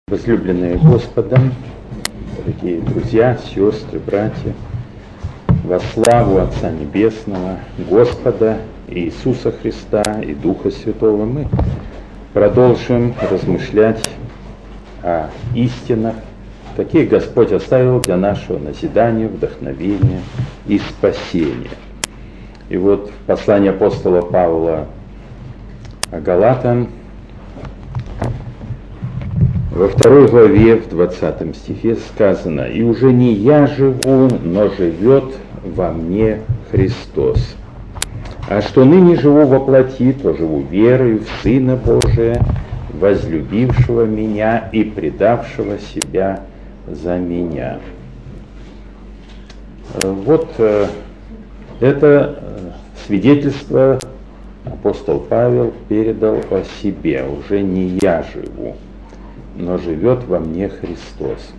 Возлюбленные Господом, дорогие друзья, сестры, братья, во славу Отца Небесного, Господа Иисуса Христа и Духа Святого мы продолжим размышлять о истинах, какие Господь оставил для нашего назидания, вдохновения и спасения. И вот в послании апостола Павла Галатам, во 2 главе, в 20 стихе сказано: «И уже не я живу, но живет во мне Христос. А что ныне живу во плоти, то живу верою в Сына Божия, возлюбившего меня и предавшего себя за меня». Вот это свидетельство апостол Павел передал о себе. «Уже не я живу, но живет во мне Христос».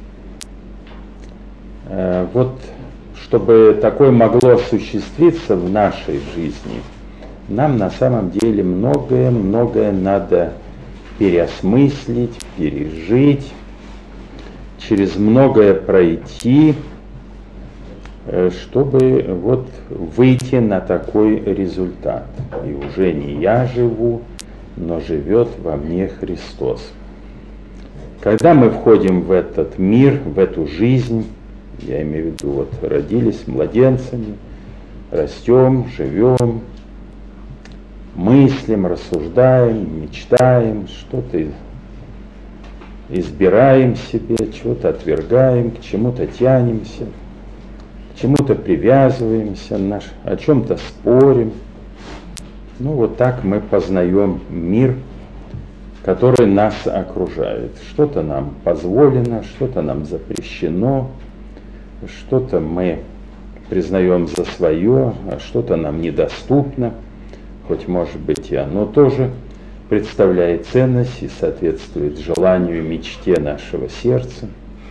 Вот, чтобы такое могло осуществиться в нашей жизни, нам на самом деле многое надо переосмыслить, пережить, через многое пройти, чтобы вот выйти на такой результат. «И уже не я живу, но живет во мне Христос». Когда мы входим в этот мир, в эту жизнь, я имею в виду, вот родились младенцами, растем, живем, мыслим, рассуждаем, мечтаем, что-то избираем себе, чего-то отвергаем, к чему-то тянемся, к чему-то привязываемся, о чем-то спорим. Ну вот так мы познаем мир, который нас окружает. Что-то нам позволено, что-то нам запрещено, что-то мы признаем за свое, а что-то нам недоступно, хоть, может быть, и оно тоже представляет ценность и соответствует желанию и мечте нашего сердца.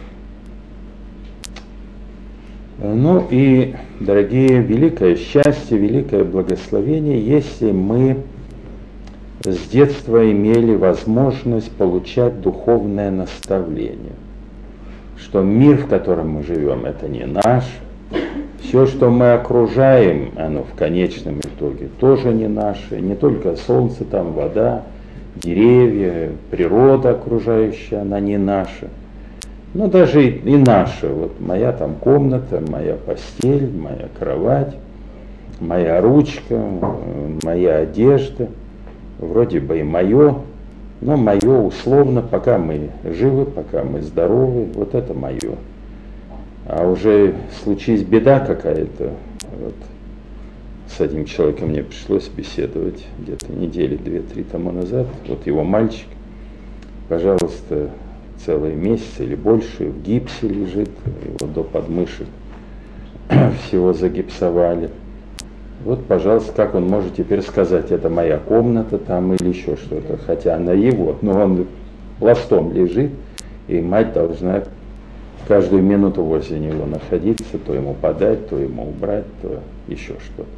Ну и, дорогие, великое счастье, великое благословение, если мы с детства имели возможность получать духовное наставление, что мир, в котором мы живем, это не наш, все, что мы окружаем, оно в конечном итоге тоже не наше, не только солнце, там вода, деревья, природа окружающая, она не наша, но даже и наша, вот моя там комната, моя постель, моя кровать, моя ручка, моя одежда, вроде бы и мое, но мое условно, пока мы живы, пока мы здоровы, вот это мое. А уже случись беда какая-то, вот с одним человеком мне пришлось беседовать где-то недели 2-3 тому назад, вот его мальчик, пожалуйста, целый месяц или больше в гипсе лежит, его до подмышек всего загипсовали. Вот, пожалуйста, как он может теперь сказать: это моя комната там или еще что-то, хотя она его, но он пластом лежит, и мать должна каждую минуту возле него находиться, то ему подать, то ему убрать, то еще что-то.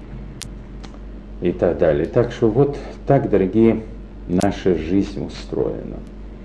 И так далее. Так что вот так, дорогие, наша жизнь устроена.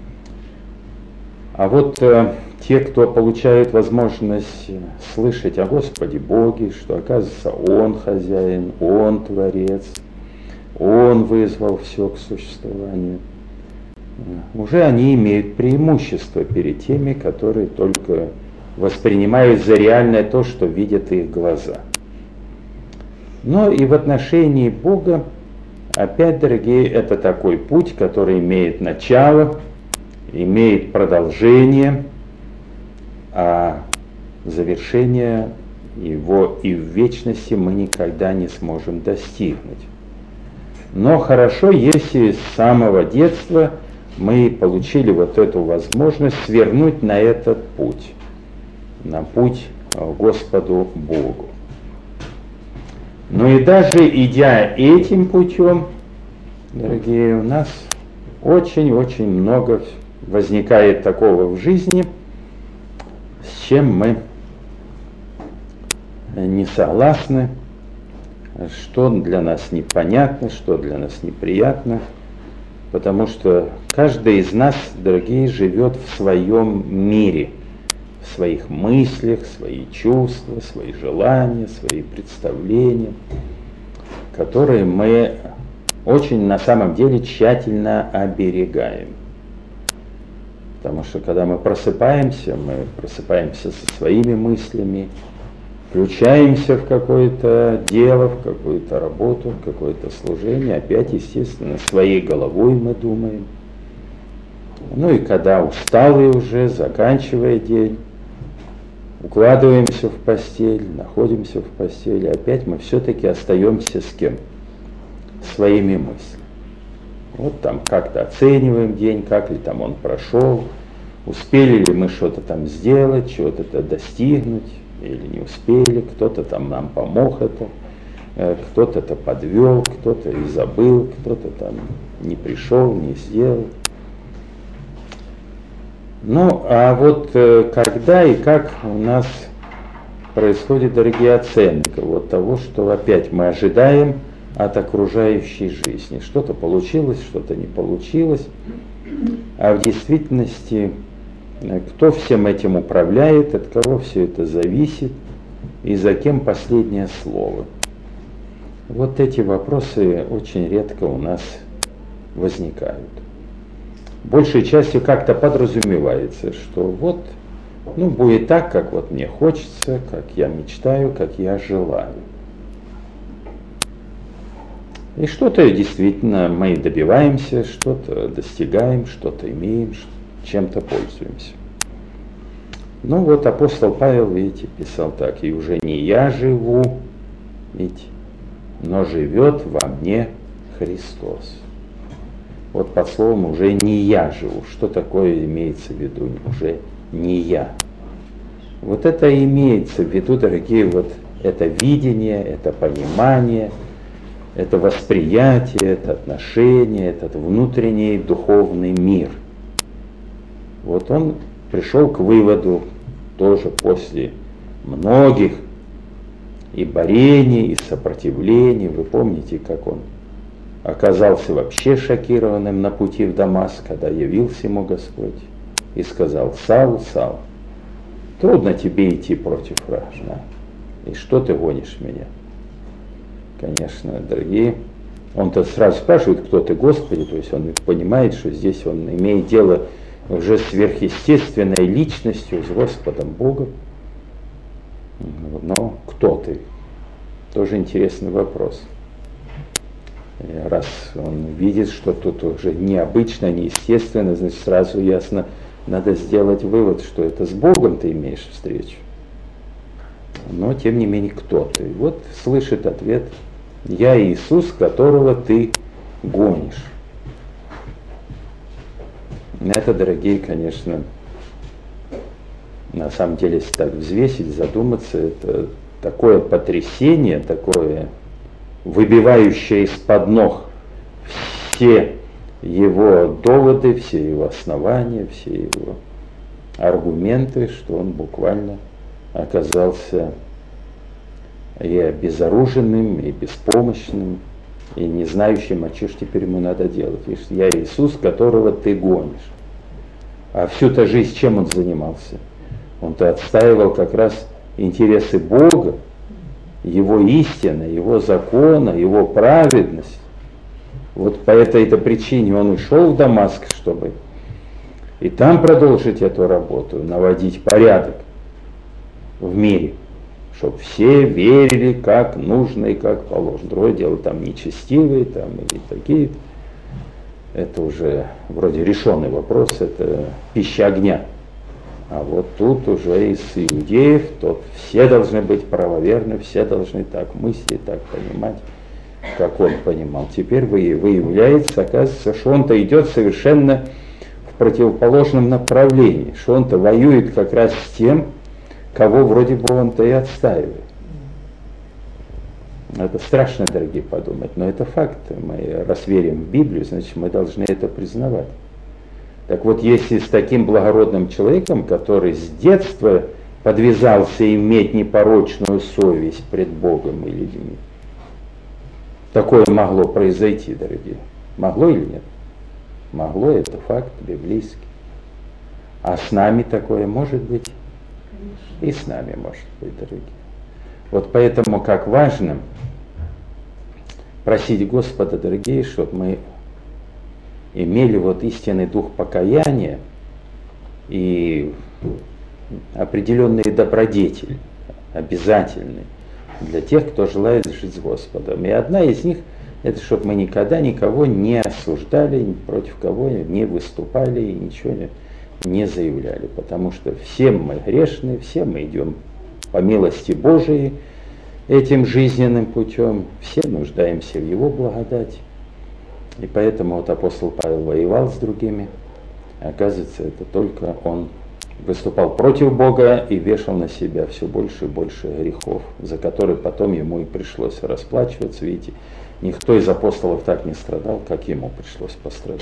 А вот те, кто получают возможность слышать о Господе Боге, что, оказывается, Он хозяин, Он творец, Он вызвал все к существованию, уже они имеют преимущество перед теми, которые только воспринимают за реальное то, что видят их глаза. Но и в отношении Бога, опять, дорогие, это такой путь, который имеет начало, имеет продолжение, а завершение его и в вечности мы никогда не сможем достигнуть. Но хорошо, если с самого детства мы получили вот эту возможность свернуть на этот путь, на путь к Господу Богу. Но и даже идя этим путем, дорогие, у нас очень-очень много возникает такого в жизни, с чем мы не согласны, что для нас непонятно, что для нас неприятно. Потому что каждый из нас, дорогие, живет в своем мире, в своих мыслях, свои чувства, свои желания, свои представления, которые мы очень на самом деле тщательно оберегаем. Потому что когда мы просыпаемся со своими мыслями, включаемся в какое-то дело, в какую-то работу, в какое-то служение, опять, естественно, своей головой мы думаем. Ну и когда усталые уже, заканчивая день, укладываемся в постель, находимся в постели, опять мы все-таки остаемся с кем? Своими мыслями. Вот там как-то оцениваем день, как ли там он прошел, успели ли мы что-то там сделать, чего-то достигнуть, или не успели, кто-то там нам помог это, кто-то это подвел, кто-то и забыл, кто-то там не пришел, не сделал. Ну, а вот когда и как у нас происходит, дорогие, оценка вот того, что опять мы ожидаем от окружающей жизни. Что-то получилось, что-то не получилось. А в действительности, кто всем этим управляет, от кого все это зависит, и за кем последнее слово. Вот эти вопросы очень редко у нас возникают. Большей частью как-то подразумевается, что вот, ну, будет так, как вот мне хочется, как я мечтаю, как я желаю. И что-то действительно мы добиваемся, что-то достигаем, что-то имеем, чем-то пользуемся. Ну вот апостол Павел, видите, писал так: «И уже не я живу, видите, но живет во мне Христос». Вот под словом «уже не я живу». Что такое имеется в виду? Уже не я. Вот это имеется в виду, дорогие, вот это видение, это понимание, это восприятие, это отношение, этот внутренний духовный мир. Вот он пришел к выводу тоже после многих и борений, и сопротивлений. Вы помните, как он оказался вообще шокированным на пути в Дамаск, когда явился ему Господь и сказал: «Саул, Саул, трудно тебе идти против вражды, и что ты гонишь меня?» Конечно, дорогие, он-то сразу спрашивает: «Кто ты, Господи?» То есть он понимает, что здесь он имеет дело уже сверхъестественной личностью, с Господом Богом. Но кто ты? Тоже интересный вопрос. И раз он видит, что тут уже необычно, неестественно, значит сразу ясно, надо сделать вывод, что это с Богом ты имеешь встречу. Но тем не менее, кто ты? Вот слышит ответ: «Я Иисус, которого ты гонишь». Это, дорогие, конечно, на самом деле, если так взвесить, задуматься, это такое потрясение, такое выбивающее из-под ног все его доводы, все его основания, все его аргументы, что он буквально оказался и обезоруженным, и беспомощным, и не знающим, а что ж теперь ему надо делать. Видишь, я Иисус, которого ты гонишь. А всю-то жизнь чем он занимался? Он-то отстаивал как раз интересы Бога, Его истины, Его закона, Его праведность. Вот по этой-то причине он ушел в Дамаск, чтобы и там продолжить эту работу, наводить порядок в мире, чтобы все верили, как нужно и как положено. Другое дело, там нечестивые, там или такие. Это уже вроде решенный вопрос, это пища огня. А вот тут уже из иудеев, тут все должны быть правоверны, все должны так мыслить, так понимать, как он понимал. Теперь выявляется, оказывается, что он-то идет совершенно в противоположном направлении, что он-то воюет как раз с тем, кого вроде бы он-то и отстаивает. Это страшно, дорогие, подумать, но это факт. Мы раз верим в Библию, значит, мы должны это признавать. Так вот, если с таким благородным человеком, который с детства подвязался иметь непорочную совесть пред Богом и людьми, такое могло произойти, дорогие? Могло или нет? Могло, это факт библейский. А с нами такое может быть? И с нами может быть, дорогие. Вот поэтому как важно просить Господа, дорогие, чтобы мы имели вот истинный дух покаяния и определенные добродетели, обязательные для тех, кто желает жить с Господом. И одна из них – это чтобы мы никогда никого не осуждали, против кого не выступали и ничего не заявляли. Потому что все мы грешны, все мы идем по милости Божией этим жизненным путем, все нуждаемся в Его благодати. И поэтому вот апостол Павел воевал с другими. Оказывается, это только он выступал против Бога и вешал на себя все больше и больше грехов, за которые потом ему и пришлось расплачиваться. Видите, никто из апостолов так не страдал, как ему пришлось пострадать.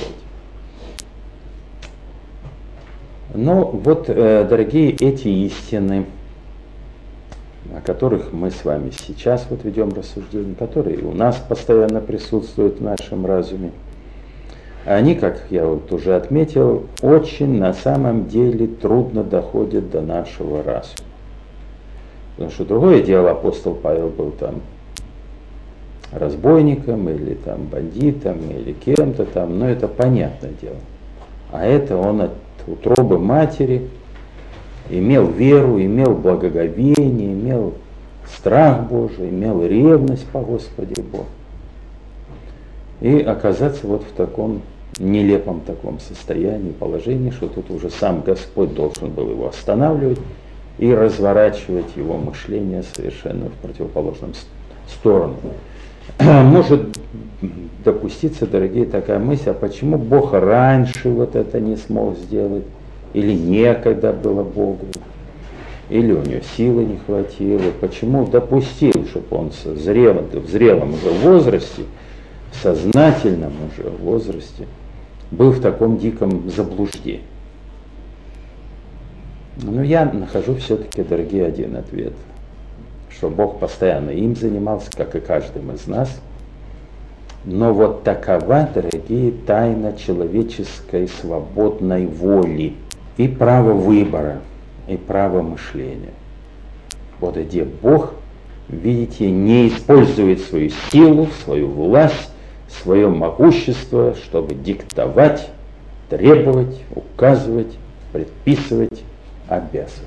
Но вот, дорогие, эти истины, о которых мы с вами сейчас вот ведем рассуждение, которые у нас постоянно присутствуют в нашем разуме, они, как я вот уже отметил, очень на самом деле трудно доходят до нашего разума. Потому что другое дело, апостол Павел был там разбойником или там бандитом или кем-то там, но это понятное дело. А это он от утробы матери имел веру, имел благоговение, имел страх Божий, имел ревность по Господе Богу. И оказаться вот в таком нелепом таком состоянии, положении, что тут уже сам Господь должен был его останавливать и разворачивать его мышление совершенно в противоположном сторону. Может допуститься, дорогие, такая мысль, а почему Бог раньше вот это не смог сделать? Или некогда было Богу? Или у него силы не хватило? Почему допустил, чтобы он в зрелом уже возрасте, в сознательном уже возрасте, был в таком диком заблуждении? Но я нахожу все-таки, дорогие, один ответ, что Бог постоянно им занимался, как и каждым из нас. Но вот такова, дорогие, тайна человеческой свободной воли и права выбора, и права мышления. Вот где Бог, видите, не использует свою силу, свою власть, свое могущество, чтобы диктовать, требовать, указывать, предписывать, обязывать.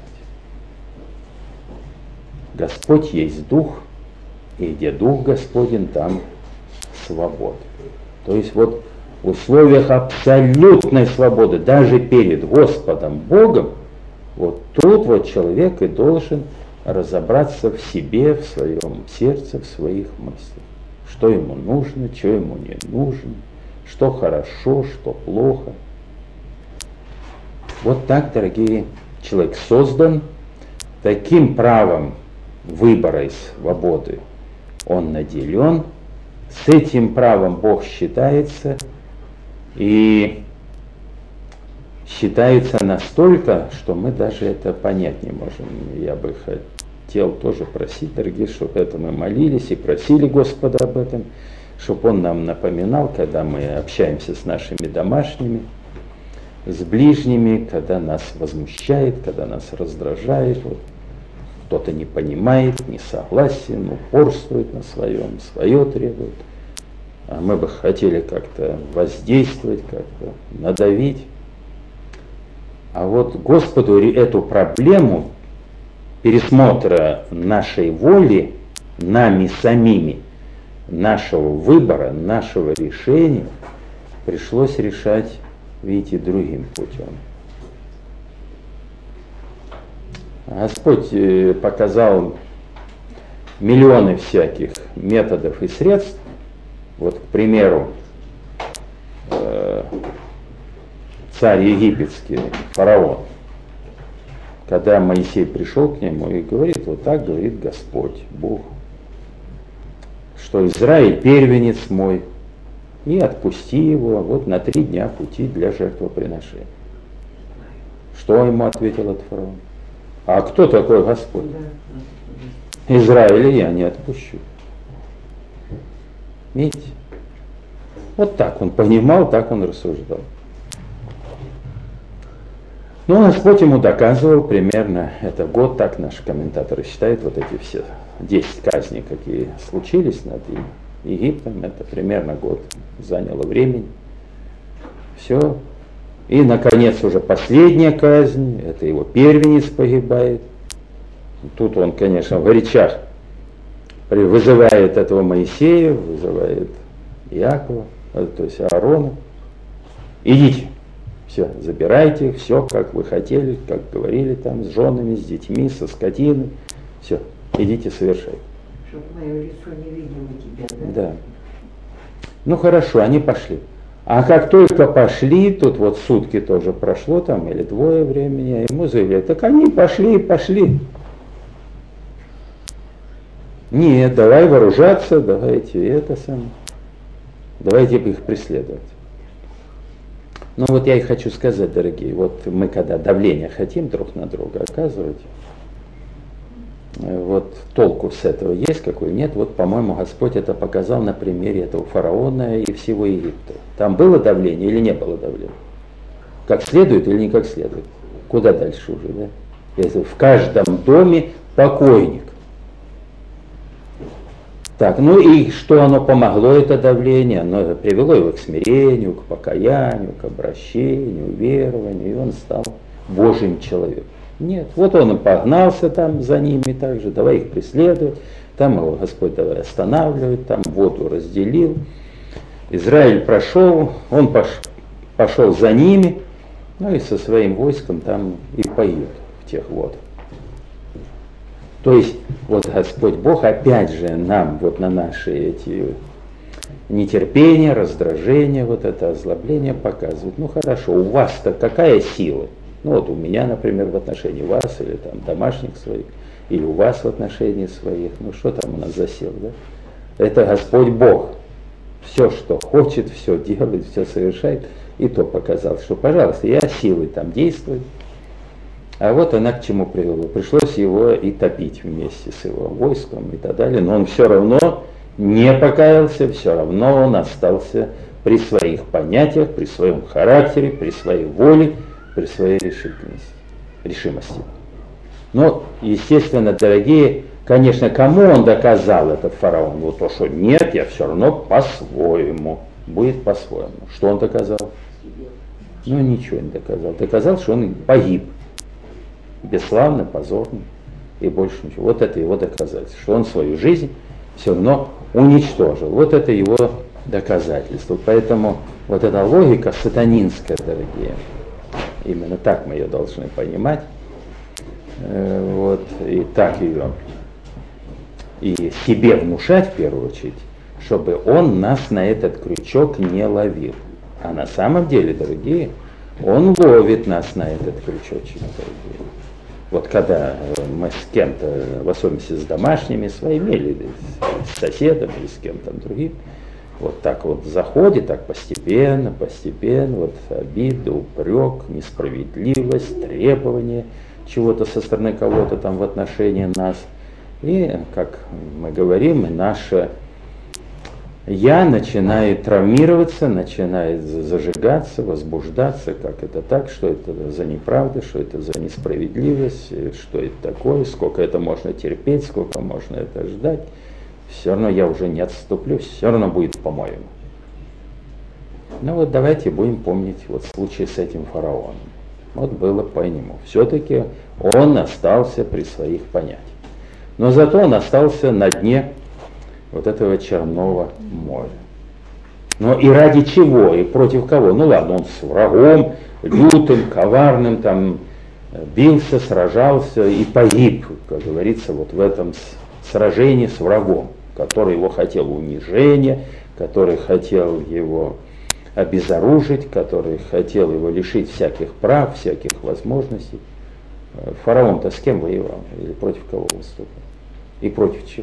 Господь есть Дух, и где Дух Господень, там свобода. То есть вот в условиях абсолютной свободы, даже перед Господом Богом, вот тут вот человек и должен разобраться в себе, в своем сердце, в своих мыслях. Что ему нужно, что ему не нужно, что хорошо, что плохо. Вот так, дорогие, человек создан, таким правом выбора и свободы он наделен, с этим правом Бог считается, и считается настолько, что мы даже это понять не можем. Я бы хотел тоже просить, дорогие, чтобы это мы молились и просили Господа об этом, чтобы Он нам напоминал, когда мы общаемся с нашими домашними, с ближними, когда нас возмущает, когда нас раздражает, вот, кто-то не понимает, не согласен, упорствует на своем, свое требует. А мы бы хотели как-то воздействовать, как-то надавить. А вот Господу эту проблему пересмотра нашей воли нами самими, нашего выбора, нашего решения пришлось решать, видите, другим путем. Господь показал миллионы всяких методов и средств. Вот, к примеру, царь египетский, фараон, когда Моисей пришел к нему и говорит, вот так говорит Господь, Бог, что Израиль первенец мой, и отпусти его вот на 3 дня пути для жертвоприношения. Что ему ответил этот фараон? А кто такой Господь? Израиля я не отпущу. Видите? Вот так он понимал, так он рассуждал. Но Господь ему доказывал примерно, это год, так наши комментаторы считают, вот эти все 10 казней, какие случились над Египтом, это примерно год заняло времени. Все. И, наконец, уже последняя казнь, это его первенец погибает. Тут он, конечно, в горячах вызывает этого Моисея, вызывает Иакова, то есть Аарона. Идите, все, забирайте их, все, как вы хотели, как говорили там, с женами, с детьми, со скотиной. Все, идите, совершайте. Чтобы мое лицо не видело тебя, да? Да. Ну хорошо, они пошли. А как только пошли, тут вот сутки тоже прошло там, или 2 времени, а ему заявляют, так они пошли. Нет, давай вооружаться, давайте это самое. Давайте их преследовать. Ну вот я и хочу сказать, дорогие, вот мы когда давление хотим друг на друга оказывать, вот толку с этого есть какой? Нет, вот, по-моему, Господь это показал на примере этого фараона и всего Египта. Там было давление или не было давления? Как следует или не как следует? Куда дальше уже, да? Если в каждом доме покойник. Так, ну и что оно помогло, это давление? Оно привело его к смирению, к покаянию, к обращению, верованию, и он стал Божьим человеком. Нет, вот он и погнался там за ними также, давай их преследовать, там его Господь давай останавливает, там воду разделил. Израиль прошел, он пошел за ними, ну и со своим войском там и поют в тех водах. То есть вот Господь Бог опять же нам вот на наши эти нетерпения, раздражения, вот это озлобление показывает. Ну хорошо, у вас-то какая сила? Ну вот у меня, например, в отношении вас, или там домашних своих, или у вас в отношении своих, ну что там у нас за сила, да? Это Господь Бог. Все, что хочет, все делает, все совершает. И то показал, что, пожалуйста, я силой там действую. А вот она к чему привела. Пришлось его и топить вместе с его войском и так далее. Но он все равно не покаялся, все равно он остался при своих понятиях, при своем характере, при своей воле, при своей решимости. Но, естественно, дорогие, конечно, кому он доказал, этот фараон? Вот то, что нет, я все равно по-своему, будет по-своему. Что он доказал? Ну, ничего не доказал. Доказал, что он погиб. Бесславно, позорно и больше ничего. Вот это его доказательство, что он свою жизнь все равно уничтожил. Вот это его доказательство. Поэтому вот эта логика сатанинская, дорогие, именно так мы ее должны понимать. Вот, и так ее и себе внушать в первую очередь, чтобы он нас на этот крючок не ловил. А на самом деле, дорогие, он ловит нас на этот крючочек, дорогие. Вот когда мы с кем-то, в особенности с домашними своими, или с соседом, или с кем-то другим, вот так вот заходит, так постепенно, вот обида, упрек, несправедливость, требование чего-то со стороны кого-то там в отношении нас. И, как мы говорим, наше «я» начинает травмироваться, начинает зажигаться, возбуждаться, как это так, что это за неправда, что это за несправедливость, что это такое, сколько это можно терпеть, сколько можно это ждать. Все равно я уже не отступлюсь, все равно будет по-моему. Ну вот давайте будем помнить вот случай с этим фараоном. Вот было по нему. Все-таки он остался при своих понятиях. Но зато он остался на дне вот этого Черного моря. Но и ради чего, и против кого? Ну ладно, он с врагом, лютым, коварным, там, бился, сражался и погиб, как говорится, вот в этом сражении с врагом, который его хотел унижения, который хотел его обезоружить, который хотел его лишить всяких прав, всяких возможностей. Фараон-то с кем воевал? Или против кого выступал? И против чего?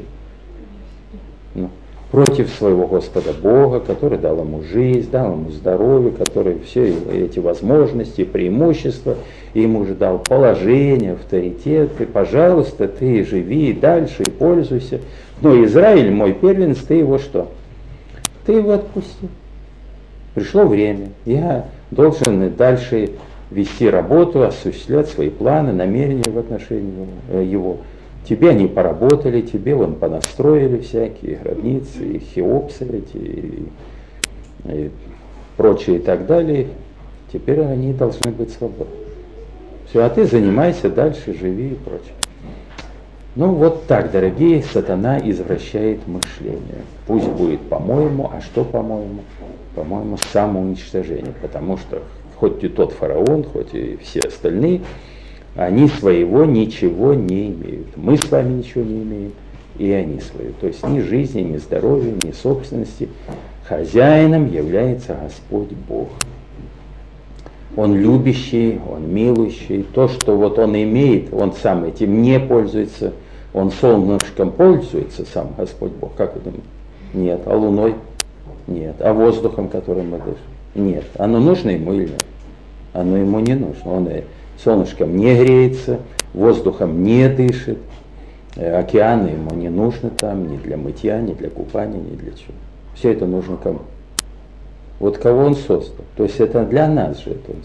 Ну, против своего Господа Бога, который дал ему жизнь, дал ему здоровье, который все эти возможности, преимущества, и ему же дал положение, авторитет, и, пожалуйста, ты живи дальше и пользуйся. Но Израиль, мой первенец, ты его что? Ты его отпустил. Пришло время, я должен и дальше вести работу, осуществлять свои планы, намерения в отношении его. Тебе они поработали, тебе вон понастроили всякие гробницы, и Хеопсы эти, и прочее и так далее. Теперь они должны быть свободны. Все, а ты занимайся дальше, живи и прочее. Ну вот так, дорогие, сатана извращает мышление. Пусть будет по-моему, а что по-моему? По-моему, самоуничтожение. Потому что хоть и тот фараон, хоть и все остальные, они своего ничего не имеют. Мы с вами ничего не имеем, и они свои. То есть ни жизни, ни здоровья, ни собственности. Хозяином является Господь Бог. Он любящий, он милующий. То, что вот он имеет, он сам этим не пользуется. Он солнышком пользуется, сам Господь Бог. Как вы думаете? Нет. А луной? Нет. А воздухом, которым мы дышим? Нет. Оно нужно ему или нет? Оно ему не нужно. Он солнышком не греется, воздухом не дышит. Океаны ему не нужны там ни для мытья, ни для купания, ни для чего. Все это нужно кому? Вот кого он создал. То есть это для нас же это он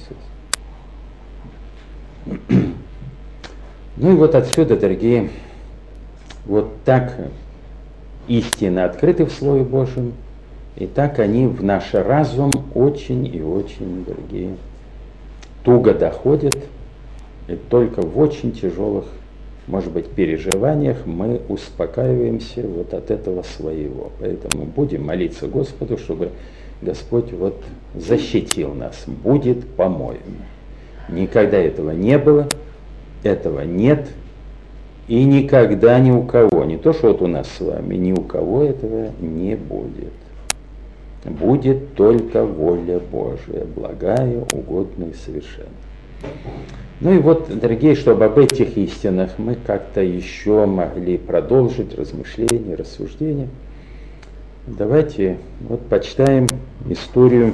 создал. Ну и вот отсюда, дорогие, вот так истины открыты в Слове Божьем, и так они в наш разум очень и очень, дорогие, туго доходят, и только в очень тяжелых, может быть, переживаниях мы успокаиваемся вот от этого своего. Поэтому будем молиться Господу, чтобы Господь вот защитил нас. Будет по-моему. Никогда этого не было, этого нет, и никогда ни у кого, не то что вот у нас с вами, ни у кого этого не будет. Будет только воля Божия, благая, угодная и совершенная. Ну и вот, дорогие, чтобы об этих истинах мы как-то еще могли продолжить размышления, рассуждения, давайте вот почитаем историю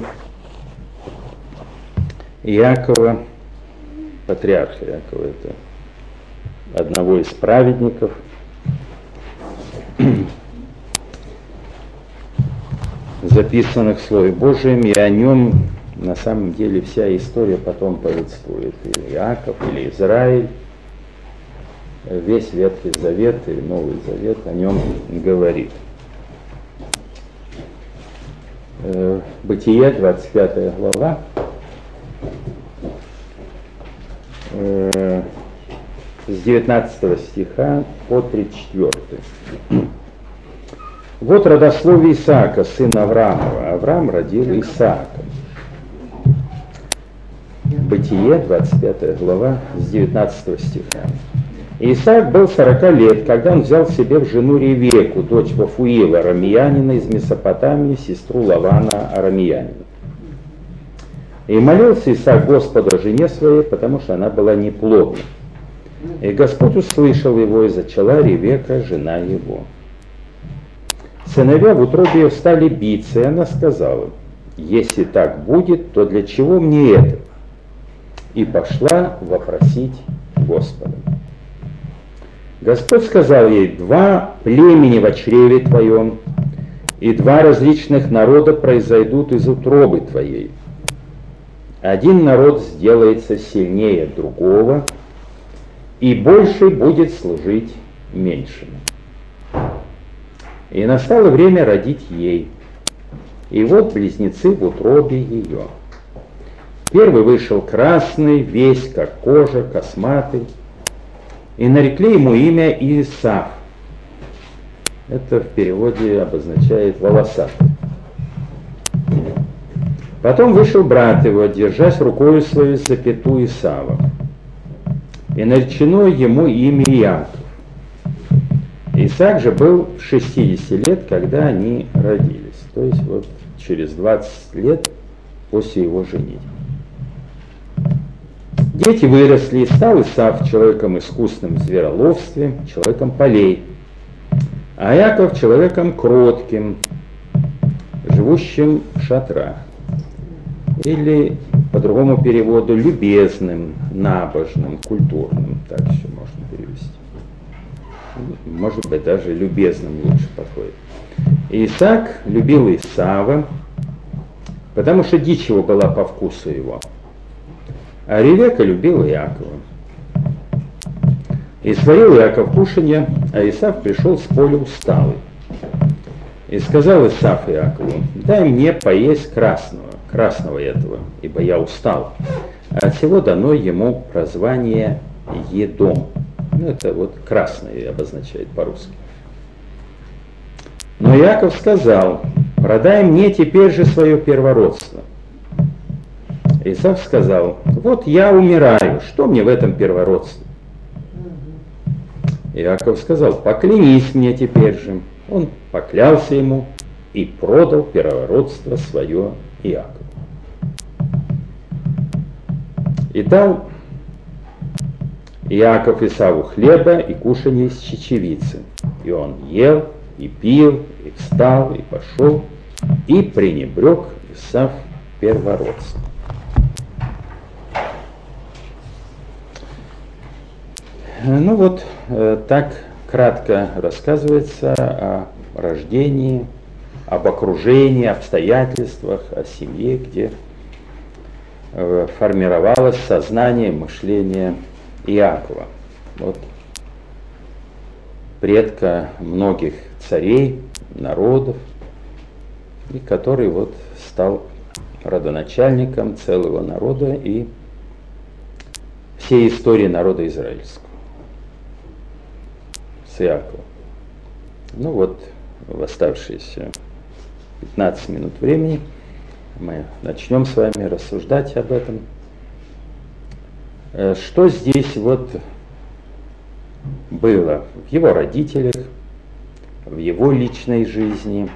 Иакова, патриарха Иакова, это одного из праведников, записанных в Слове Божьем, и о нем на самом деле вся история потом повествует. Или Иаков, или Израиль, весь Ветхий Завет и Новый Завет о нем говорит. Бытие, 25 глава, с 19 стиха по 34. Вот родословие Исаака, сына Авраамова. Авраам родил Исаака. Бытие, 25 глава, с 19 стиха. Исаак был 40 лет, когда он взял себе в жену Ревеку, дочь Вафуила, арамеянина из Месопотамии, сестру Лавана, арамеянина. И молился Исаак Господу о жене своей, потому что она была неплодна. И Господь услышал его, и зачала Ревека, жена его. Сыновья в утробе ее стали биться, и она сказала: если так будет, то для чего мне это? И пошла вопросить Господа. Господь сказал ей: два племени во чреве твоем, и два различных народа произойдут из утробы твоей. Один народ сделается сильнее другого, и больше будет служить меньшему. И настало время родить ей. И вот близнецы в утробе ее. Первый вышел красный, весь как кожа, косматый, и нарекли ему имя Исав. Это в переводе обозначает волосатый. Потом вышел брат его, держась рукою своей за пяту Исава, и наречено ему имя Иаков. Исаак же был 60 лет, когда они родились, то есть вот через 20 лет после его женитьбы. Дети выросли, и стал Исав человеком искусным в звероловстве, человеком полей, а Иаков человеком кротким, живущим в шатрах. Или, по другому переводу, любезным, набожным, культурным, так еще можно перевести. Может быть, даже любезным лучше подходит. Исаак любил Исава, потому что дичь его была по вкусу его. А Ревека любила Иакова. И сварил Иаков кушанье, а Исав пришел с поля усталый. И сказал Исав Иакову: дай мне поесть красного этого, ибо я устал. А от всего дано ему прозвание Едом. Ну, это вот красное обозначает по-русски. Но Иаков сказал: продай мне теперь же свое первородство. Исав сказал: вот я умираю, что мне в этом первородстве? Иаков сказал: поклянись мне теперь же. Он поклялся ему и продал первородство свое Иакову. И дал Иаков Исаву хлеба и кушанье из чечевицы. И он ел, и пил, и встал, и пошел, и пренебрег Исав первородство. Ну вот, так кратко рассказывается о рождении, об окружении, обстоятельствах, о семье, где формировалось сознание, мышление Иакова. Вот предка многих царей, народов, и который вот стал родоначальником целого народа и всей истории народа израильского. С Иаковом. Ну вот, в оставшиеся 15 минут времени мы начнем с вами рассуждать об этом. Что здесь вот было в его родителях, в его личной жизни,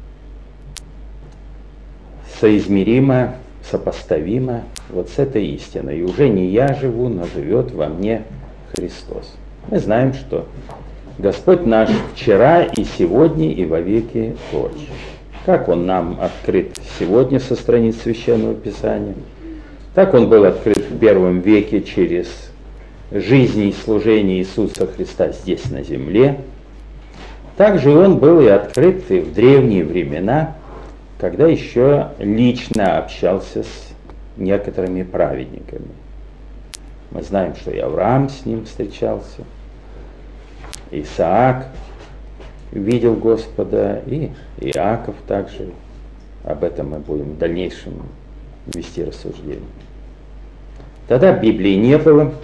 соизмеримо, сопоставимо вот с этой истиной. И уже не я живу, но живет во мне Христос. Мы знаем, что Господь наш вчера и сегодня и вовеки тот же. Как Он нам открыт сегодня со страниц Священного Писания, так Он был открыт в первом веке через жизнь и служение Иисуса Христа здесь на земле. Также Он был и открыт и в древние времена, когда еще лично общался с некоторыми праведниками. Мы знаем, что и Авраам с ним встречался, Исаак видел Господа, и Иаков также. Об этом мы будем в дальнейшем вести рассуждение. Тогда Библии не было.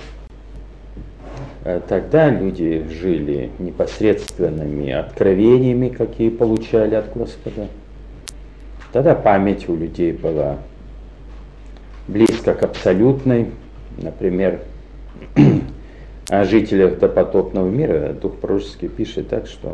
Тогда люди жили непосредственными откровениями, какие получали от Господа. Тогда память у людей была близко к абсолютной. Например, о жителях допотопного мира Дух пророческий пишет так, что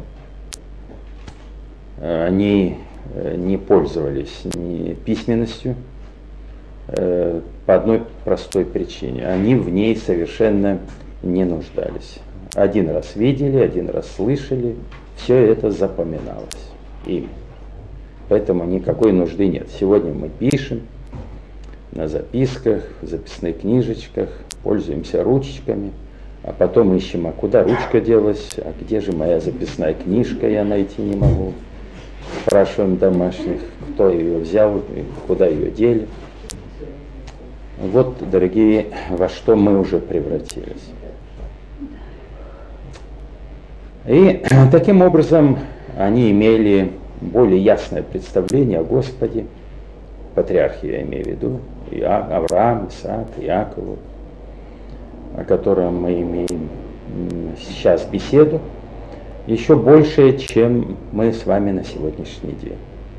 они не пользовались ни письменностью по одной простой причине. Они в ней совершенно не нуждались. Один раз видели, один раз слышали, все это запоминалось им. Поэтому никакой нужды нет. Сегодня мы пишем на записках, в записных книжечках, пользуемся ручками, а потом ищем, а куда ручка делась, а где же моя записная книжка, я найти не могу. Спрашиваем домашних, кто ее взял, куда ее дели. Вот, дорогие, во что мы уже превратились. И таким образом они имели более ясное представление о Господе, патриархи я имею в виду, Авраам, Исаак, Иаков, о котором мы имеем сейчас беседу, еще больше, чем мы с вами на сегодняшний день.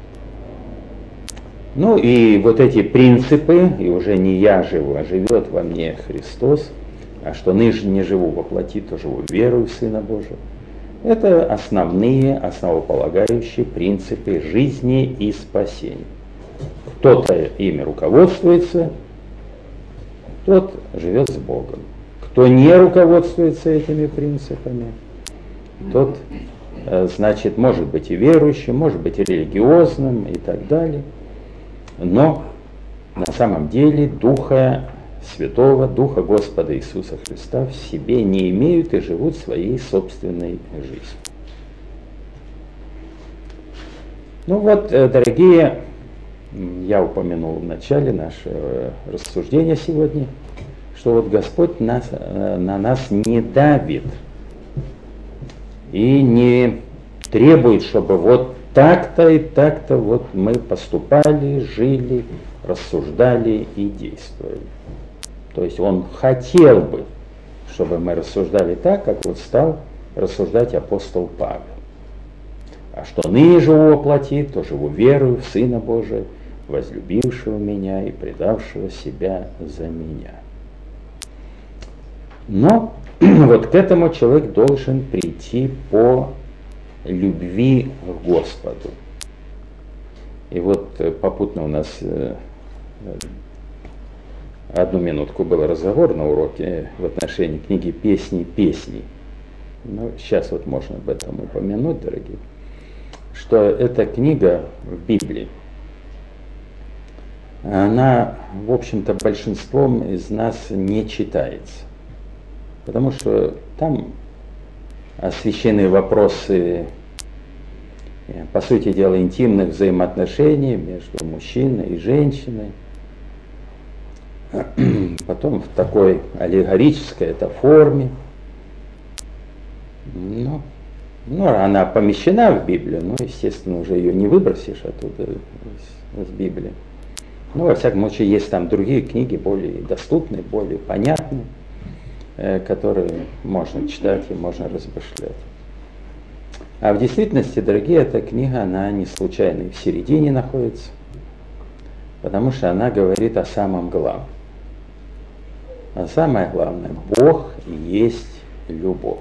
Ну и вот эти принципы, и уже не я живу, а живет во мне Христос, а что ныне не живу во плоти, то живу верою в Сына Божия. Это основные, основополагающие принципы жизни и спасения. Кто-то ими руководствуется, тот живет с Богом. Кто не руководствуется этими принципами, тот, значит, может быть и верующим, может быть и религиозным и так далее, но на самом деле Духа Святого, Духа Господа Иисуса Христа в себе не имеют и живут своей собственной жизнью. Ну вот, дорогие, я упомянул в начале нашего рассуждения сегодня, что вот Господь на нас не давит и не требует, чтобы вот так-то и так-то вот мы поступали, жили, рассуждали и действовали. То есть Он хотел бы, чтобы мы рассуждали так, как вот стал рассуждать апостол Павел. А что ныне живу во плоти, то живу верою в Сына Божия, возлюбившего меня и предавшего себя за меня. Но вот к этому человек должен прийти по любви к Господу. И вот попутно у нас одну минутку был разговор на уроке в отношении книги «Песни». Ну, сейчас вот можно об этом упомянуть, дорогие, что эта книга в Библии, она, в общем-то, большинством из нас не читается. Потому что там освещены вопросы, по сути дела, интимных взаимоотношений между мужчиной и женщиной. Потом в такой аллегорической это форме. Ну, она помещена в Библию, но, естественно, уже ее не выбросишь оттуда, из Библии. Но, во всяком случае, есть там другие книги, более доступные, более понятные, которые можно читать и можно размышлять. А в действительности, дорогие, эта книга, она не случайно в середине находится, потому что она говорит о самом главном. А самое главное, Бог есть любовь.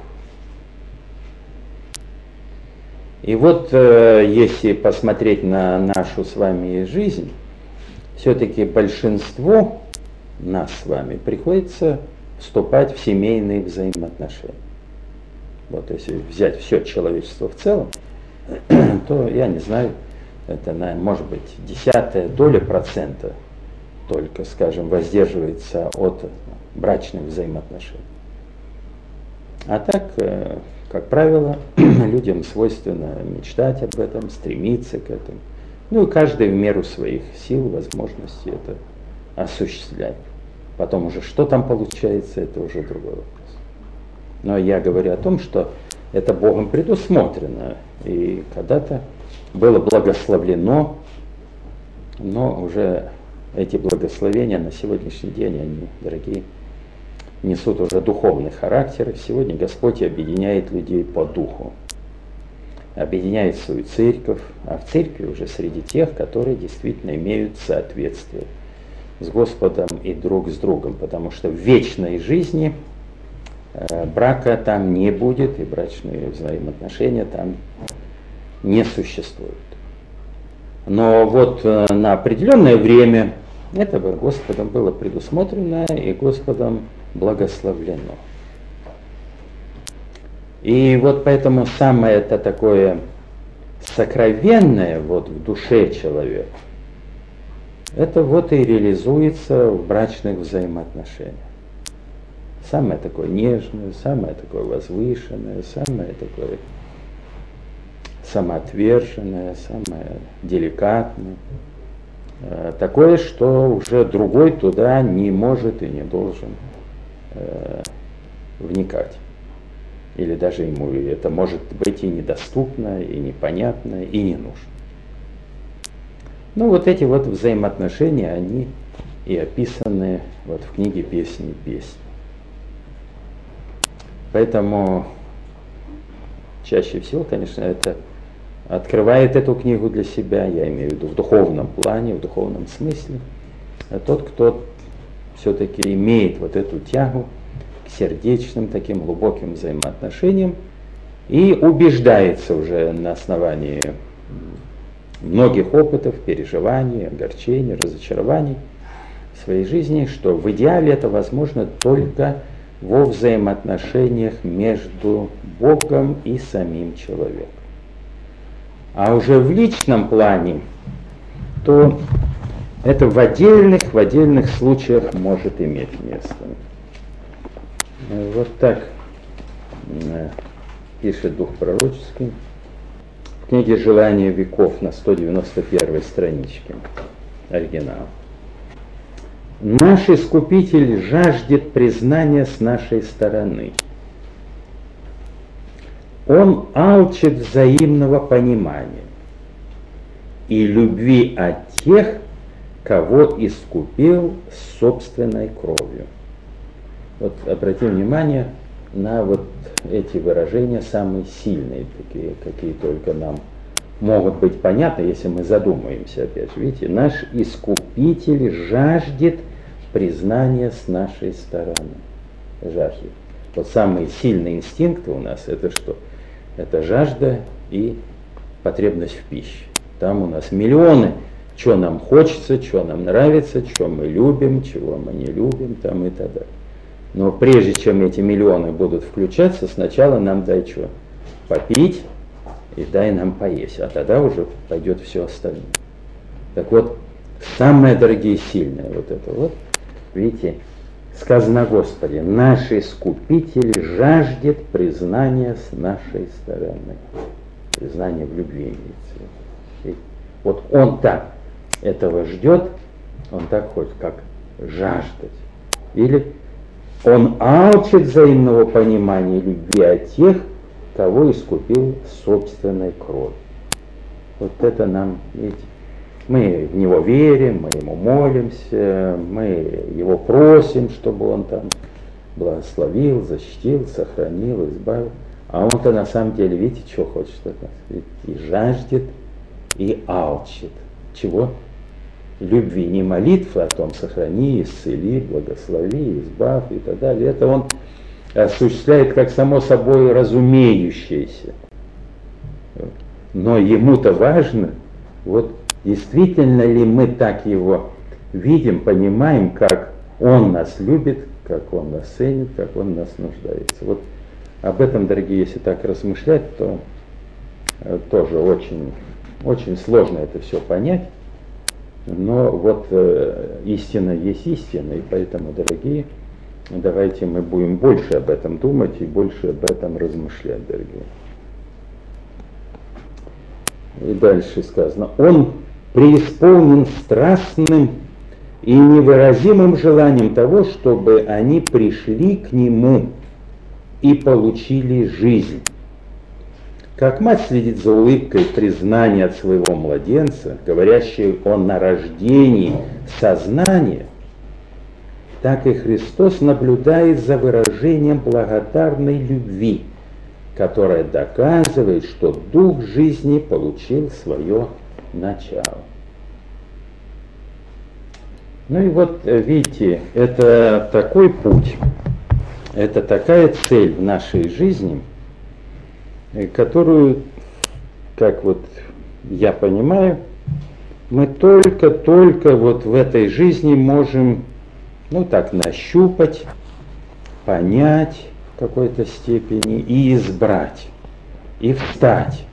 И вот если посмотреть на нашу с вами жизнь, все-таки большинству нас с вами приходится вступать в семейные взаимоотношения. Вот если взять все человечество в целом, то, я не знаю, это, может быть, 0,1% только, скажем, воздерживается от брачных взаимоотношений. А так, как правило, людям свойственно мечтать об этом, стремиться к этому. Ну и каждый в меру своих сил, возможностей это осуществляет. Потом уже что там получается, это уже другой вопрос. Но я говорю о том, что это Богом предусмотрено. И когда-то было благословлено, но уже эти благословения на сегодняшний день, они, дорогие, несут уже духовный характер. Сегодня Господь объединяет людей по духу. Объединяет свою церковь, а в церкви уже среди тех, которые действительно имеют соответствие с Господом и друг с другом. Потому что в вечной жизни брака там не будет, и брачные взаимоотношения там не существуют. Но вот на определенное время это Господом было предусмотрено и Господом благословлено. И вот поэтому самое это такое сокровенное вот в душе человека, это вот и реализуется в брачных взаимоотношениях. Самое такое нежное, самое такое возвышенное, самое такое самоотверженное, самое деликатное. Такое, что уже другой туда не может и не должен вникать. Или даже ему это может быть и недоступно, и непонятно, и не нужно. Ну вот эти вот взаимоотношения, они и описаны вот в книге «Песни». Поэтому чаще всего, конечно, это открывает эту книгу для себя, я имею в виду в духовном плане, в духовном смысле, тот, кто все-таки имеет вот эту тягу к сердечным, таким глубоким взаимоотношениям и убеждается уже на основании многих опытов, переживаний, огорчений, разочарований в своей жизни, что в идеале это возможно только во взаимоотношениях между Богом и самим человеком. А уже в личном плане, то это в отдельных случаях может иметь место. Вот так пишет Дух Пророческий в книге «Желания веков» на 191 страничке. оригинал. Наш Искупитель жаждет признания с нашей стороны. Он алчит взаимного понимания и любви от тех, кого искупил собственной кровью. Вот обратим внимание на вот эти выражения, самые сильные, такие, какие только нам могут быть понятны, если мы задумаемся опять же. Видите, наш Искупитель жаждет признания с нашей стороны. Жаждет. Вот самые сильные инстинкты у нас это что? Это жажда и потребность в пище. Там у нас миллионы, что нам хочется, что нам нравится, что мы любим, чего мы не любим, там и так далее. Но прежде чем эти миллионы будут включаться, сначала нам дай что? Попить и дай нам поесть, а тогда уже пойдет все остальное. Так вот, самое, дорогие, сильное вот это вот, видите, сказано о Господе, наш Искупитель жаждет признания с нашей стороны. Признание в любви имеется. Вот Он так этого ждет, Он так хочет, как жаждать. Или Он алчит взаимного понимания и любви от тех, кого искупил собственной кровью. Вот это нам, видите, мы в Него верим, мы Ему молимся, мы Его просим, чтобы Он там благословил, защитил, сохранил, избавил. А Он-то на самом деле, видите, что хочет от нас? И жаждет, и алчит. Чего? Любви, не молитвы о том, сохрани, исцели, благослови, избавь и так далее. Это Он осуществляет как само собой разумеющееся. Но Ему-то важно, вот действительно ли мы так Его видим, понимаем, как Он нас любит, как Он нас ценит, как Он нас нуждается. Вот об этом, дорогие, если так размышлять, то тоже очень, очень сложно это все понять. Но вот истина есть истина, и поэтому, дорогие, давайте мы будем больше об этом думать и больше об этом размышлять, дорогие. И дальше сказано, Он преисполнен страстным и невыразимым желанием того, чтобы они пришли к Нему и получили жизнь. Как мать следит за улыбкой признания от своего младенца, говорящей о нарождении сознания, так и Христос наблюдает за выражением благодарной любви, которая доказывает, что дух жизни получил свое начало. Ну и вот видите, это такой путь, это такая цель в нашей жизни, которую, как вот я понимаю, мы только вот в этой жизни можем, ну так, нащупать, понять в какой-то степени и избрать, и встать,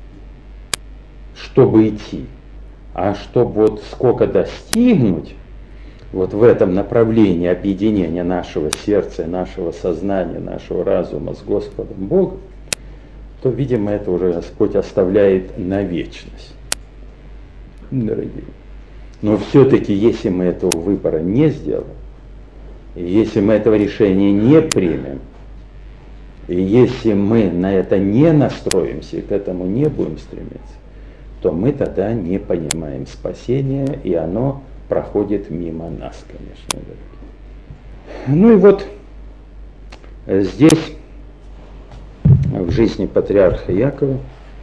чтобы идти. А чтобы вот сколько достигнуть вот в этом направлении объединения нашего сердца, нашего сознания, нашего разума с Господом Богом, то, видимо, это уже Господь оставляет на вечность, дорогие. Но все-таки, если мы этого выбора не сделаем, и если мы этого решения не примем, и если мы на это не настроимся и к этому не будем стремиться, то мы тогда не понимаем спасения, и оно проходит мимо нас, конечно. Ну и вот здесь, в жизни патриарха Якова,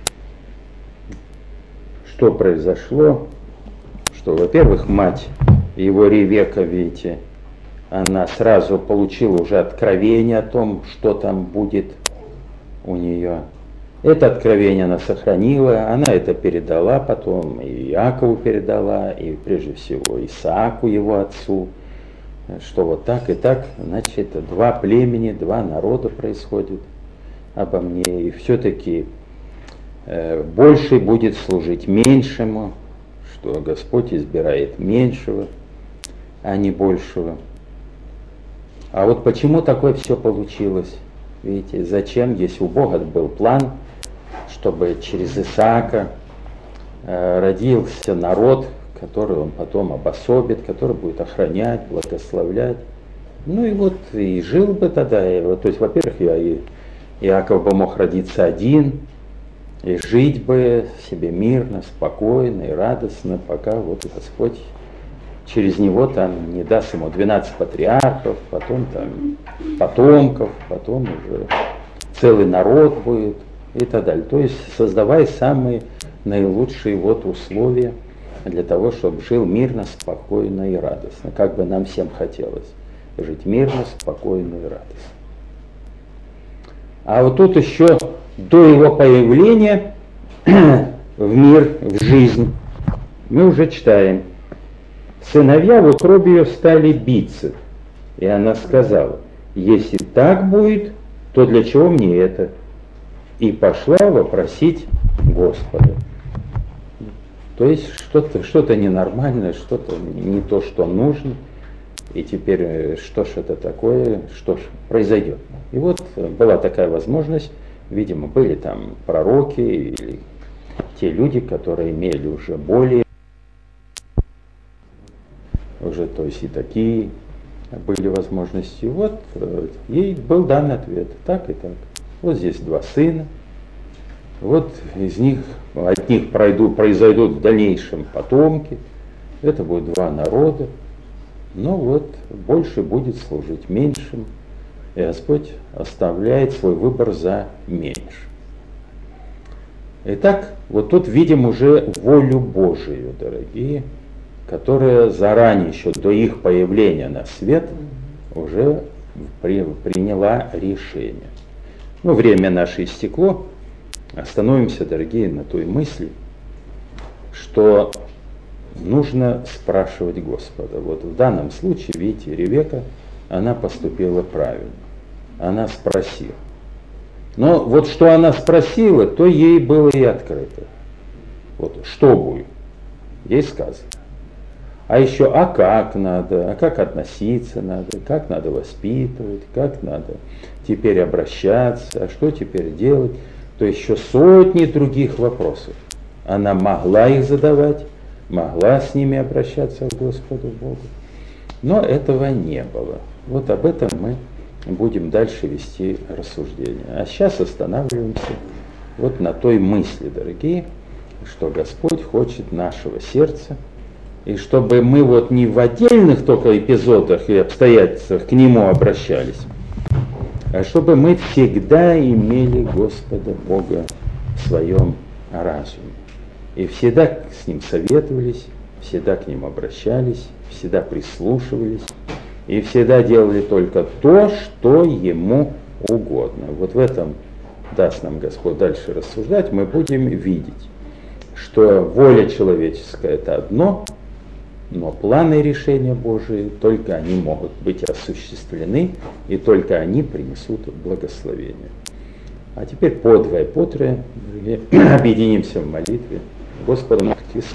что произошло, что, во-первых, мать его Ревека, видите, она сразу получила уже откровение о том, что там будет у нее. Это откровение она сохранила, она это передала потом, и Иакову передала, и прежде всего Исааку, его отцу, что вот так и так, значит, два племени, два народа происходит обо мне, и все-таки больший будет служить меньшему, что Господь избирает меньшего, а не большего. А вот почему такое все получилось? Видите, зачем, если у Бога был план, чтобы через Исаака родился народ, который он потом обособит, который будет охранять, благословлять. Ну и вот, и жил бы тогда, то есть, во-первых, Иаков бы мог родиться один, и жить бы себе мирно, спокойно и радостно, пока вот Господь через него там не даст ему 12 патриархов, потом там потомков, потом уже целый народ будет и так далее. То есть создавая самые наилучшие вот условия для того, чтобы жил мирно, спокойно и радостно, как бы нам всем хотелось. Жить мирно, спокойно и радостно. А вот тут еще до его появления в мир, в жизнь, мы уже читаем. Сыновья в утробе ее стали биться. И она сказала, если так будет, то для чего мне это? И пошла вопросить Господа. То есть что-то ненормальное, что-то не то, что нужно. И теперь, что ж это такое, что ж произойдет. И вот была такая возможность, видимо, были там пророки или те люди, которые имели уже более, то есть и такие были возможности. Вот ей был дан ответ, так и так. Вот здесь 2 сына, вот от них произойдут в дальнейшем потомки, это будет 2 народа. Но вот больше будет служить меньшим, и Господь оставляет свой выбор за меньше. Итак, вот тут видим уже волю Божию, дорогие, которая заранее, еще до их появления на свет, уже приняла решение. Но время наше истекло. Остановимся, дорогие, на той мысли, что нужно спрашивать Господа. Вот в данном случае, видите, Ревека, она поступила правильно. Она спросила. Но вот что она спросила, то ей было и открыто. Вот что будет, ей сказано. А еще, а как надо, а как относиться надо, как надо воспитывать, как надо теперь обращаться, а что теперь делать. То есть еще сотни других вопросов. Она могла их задавать, могла с ними обращаться к Господу Богу. Но этого не было. Вот об этом мы будем дальше вести рассуждения. А сейчас останавливаемся вот на той мысли, дорогие, что Господь хочет нашего сердца, и чтобы мы вот не в отдельных только эпизодах и обстоятельствах к Нему обращались, а чтобы мы всегда имели Господа Бога в своем разуме. И всегда с Ним советовались, всегда к Ним обращались, всегда прислушивались, и всегда делали только то, что Ему угодно. Вот в этом даст нам Господь дальше рассуждать, мы будем видеть, что воля человеческая – это одно, но планы и решения Божии, только они могут быть осуществлены, и только они принесут благословение. А теперь по 2 и по 3 объединимся в молитве. Господу Матхису.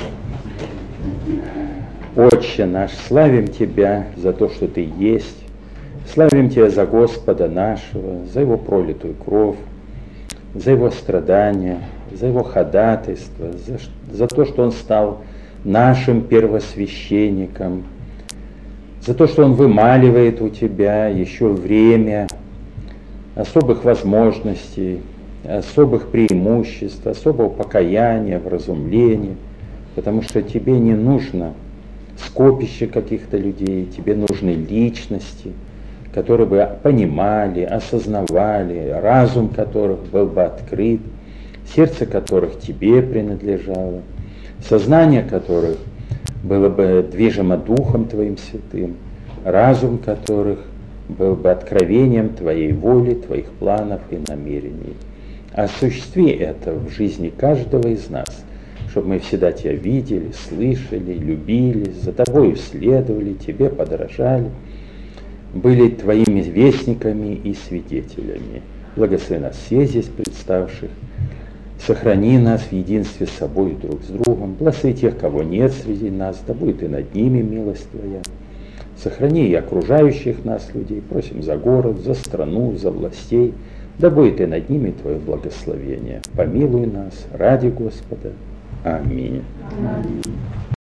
Отче наш, славим Тебя за то, что Ты есть. Славим Тебя за Господа нашего, за Его пролитую кровь, за Его страдания, за Его ходатайство, за то, что Он стал нашим первосвященником, за то, что Он вымаливает у Тебя еще время особых возможностей, особых преимуществ, особого покаяния, вразумления, потому что Тебе не нужно скопище каких-то людей, Тебе нужны личности, которые бы понимали, осознавали, разум которых был бы открыт, сердце которых Тебе принадлежало, сознание которых было бы движимо Духом Твоим Святым, разум которых был бы откровением Твоей воли, Твоих планов и намерений. Осуществи это в жизни каждого из нас, чтобы мы всегда Тебя видели, слышали, любили, за Тобою следовали, Тебе подражали, были Твоими вестниками и свидетелями. Благослови нас все здесь представших, сохрани нас в единстве с собой и друг с другом, благослови тех, кого нет среди нас, да будет и над ними милость Твоя. Сохрани и окружающих нас людей, просим за город, за страну, за властей, да будет и над ними Твое благословение. Помилуй нас ради Господа. Аминь.